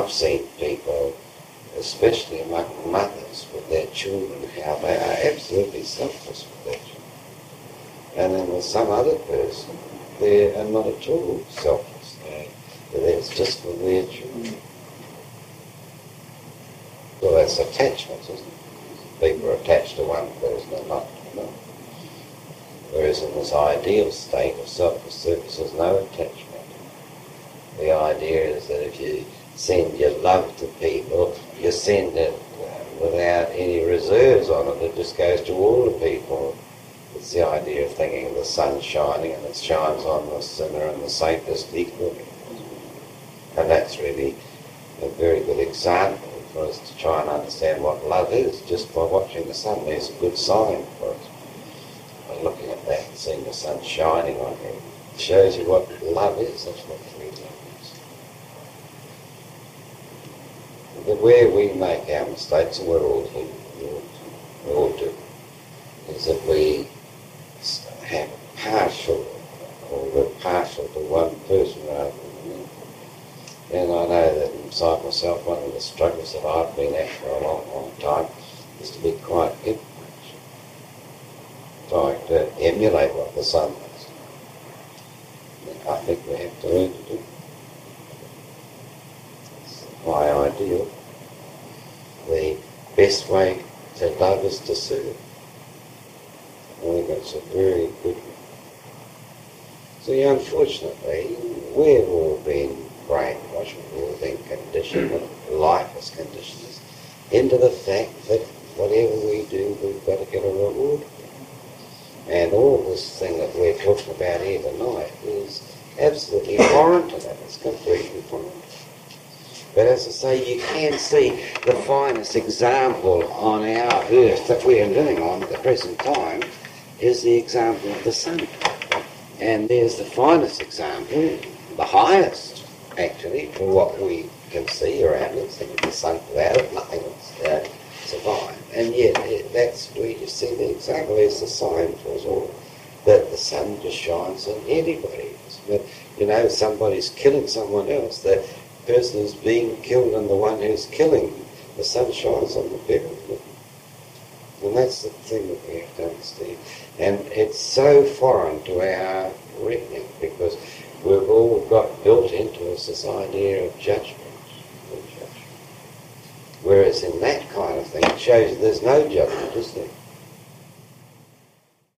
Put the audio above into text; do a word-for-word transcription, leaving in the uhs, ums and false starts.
I've seen people, especially among mothers with their children, how they are absolutely selfless with their children. And then with some other person, they are not at all selfless. They, it's just for their children. Well, that's attachment, isn't it? People are attached to one person and not to another. Whereas in this ideal state of selfless service, there's no attachment. The idea is that if you send your love to people, you send it uh, without any reserves on it. It just goes to all the people. It's the idea of thinking the sun's shining and it shines on the sinner and the saint just equally. And that's really a very good example for us to try and understand what love is, just by watching the sun. There's a good sign for us. By looking at that and seeing the sun shining on you, it shows you what love is. That's what true love is. But where we make our mistakes, and we're all human, we all do, we all do, is that we have partial, or we're partial to one person rather than another. And I know that inside myself, one of the struggles that I've been at for a long, long time is to be quite impartial, trying to emulate what the sun does. And I think we have to learn to do. It's my ideal. The best way to love is to serve. I think that's a very good one. See, unfortunately, we've all been brainwashed, we've all been conditioned, and life has conditioned us into the fact that whatever we do, we've got to get a reward for it. And all this thing that we're talking about here tonight is absolutely foreign to that. It's completely foreign. But as I say, you can see the finest example on our earth that we are living on at the present time is the example of the sun. And there's the finest example, the highest, actually, for what we can see around us. Think of the sun without it, nothing will uh, survive. And yet, it, that's where you see the example. There's the sign for us all, that the sun just shines on anybody. But, you know, somebody's killing someone else. The person who's being killed and the one who's killing, the sun shines on the people. And that's the thing that we have to understand. And it's so foreign to our reckoning because we've all got built into us this idea of judgment. Whereas in that kind of thing, it shows there's no judgment, is there?